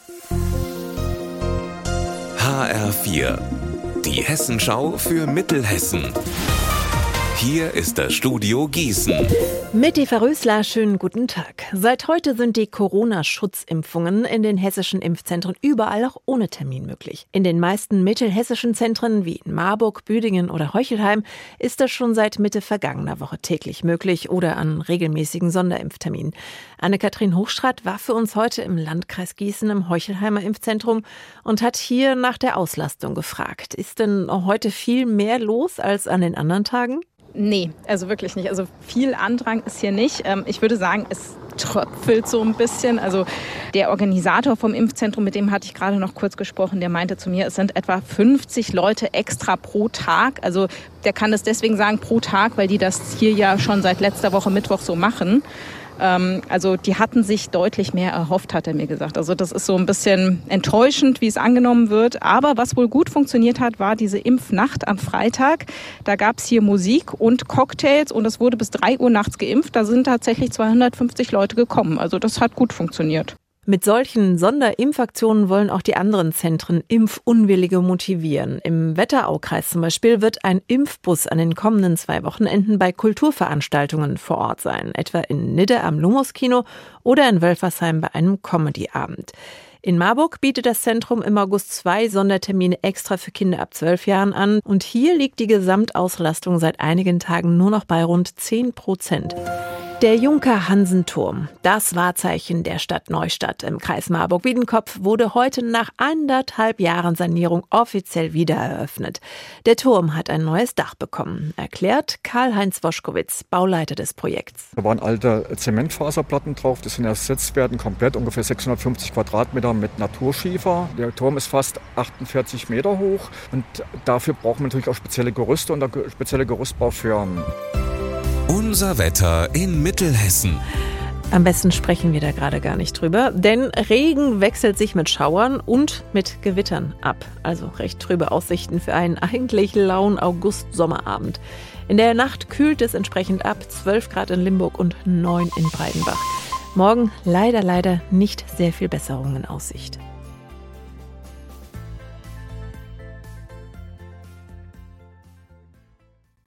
HR4, die Hessenschau für Mittelhessen. Hier ist das Studio Gießen. Mit Eva Rösler, schönen guten Tag. Seit heute sind die Corona-Schutzimpfungen in den hessischen Impfzentren überall auch ohne Termin möglich. In den meisten mittelhessischen Zentren wie in Marburg, Büdingen oder Heuchelheim ist das schon seit Mitte vergangener Woche täglich möglich oder an regelmäßigen Sonderimpfterminen. Anne-Kathrin Hochstrat war für uns heute im Landkreis Gießen im Heuchelheimer Impfzentrum und hat hier nach der Auslastung gefragt. Ist denn heute viel mehr los als an den anderen Tagen? Nee, also wirklich nicht. Also viel Andrang ist hier nicht. Ich würde sagen, es tröpfelt so ein bisschen. Also der Organisator vom Impfzentrum, mit dem hatte ich gerade noch kurz gesprochen, der meinte zu mir, es sind etwa 50 Leute extra pro Tag. Also der kann das deswegen sagen pro Tag, weil die das hier ja schon seit letzter Woche Mittwoch so machen. Also die hatten sich deutlich mehr erhofft, hat er mir gesagt. Also das ist so ein bisschen enttäuschend, wie es angenommen wird. Aber was wohl gut funktioniert hat, war diese Impfnacht am Freitag. Da gab es hier Musik und Cocktails und es wurde bis 3 Uhr nachts geimpft. Da sind tatsächlich 250 Leute gekommen. Also das hat gut funktioniert. Mit solchen Sonderimpfaktionen wollen auch die anderen Zentren Impfunwillige motivieren. Im Wetteraukreis zum Beispiel wird ein Impfbus an den kommenden 2 Wochenenden bei Kulturveranstaltungen vor Ort sein, etwa in Nidde am Lumos-Kino oder in Wölfersheim bei einem Comedy-Abend. In Marburg bietet das Zentrum im August 2 Sondertermine extra für Kinder ab 12 Jahren an. Und hier liegt die Gesamtauslastung seit einigen Tagen nur noch bei rund 10%. Der Junker-Hansen-Turm, das Wahrzeichen der Stadt Neustadt im Kreis Marburg-Biedenkopf, wurde heute nach 1,5 Jahren Sanierung offiziell wieder eröffnet. Der Turm hat ein neues Dach bekommen, erklärt Karl-Heinz Woschkowitz, Bauleiter des Projekts. Da waren alte Zementfaserplatten drauf, die sind ersetzt werden, komplett ungefähr 650 Quadratmeter mit Naturschiefer. Der Turm ist fast 48 Meter hoch und dafür braucht man natürlich auch spezielle Gerüste und spezielle Gerüstbaufirmen. Unser Wetter in Mittelhessen. Am besten sprechen wir da gerade gar nicht drüber, denn Regen wechselt sich mit Schauern und mit Gewittern ab. Also recht trübe Aussichten für einen eigentlich lauen August-Sommerabend. In der Nacht kühlt es entsprechend ab, 12 Grad in Limburg und 9 in Breidenbach. Morgen leider nicht sehr viel Besserung in Aussicht.